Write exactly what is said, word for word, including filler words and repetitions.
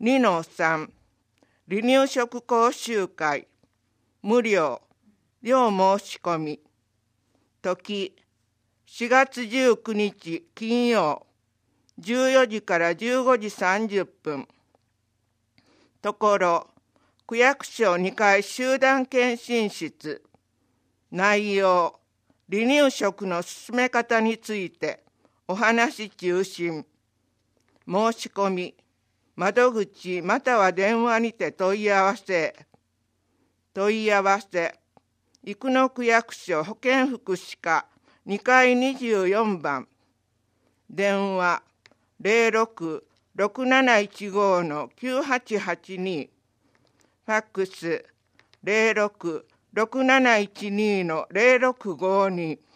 にのさん 離乳食講習会無料両申し込み時しがつじゅうくにち金曜じゅうよじからじゅうごじさんじゅっぷんところ区役所にかい集団検診室内容離乳食の進め方についてお話中心申し込み窓口または電話にて問い合わせ問い合わせ生野区役所保健福祉課にかいにじゅうよんばん電話 ゼロろく ろくなないちご きゅうはちはちに ファックス ゼロろく ろくなないちに ゼロろくごに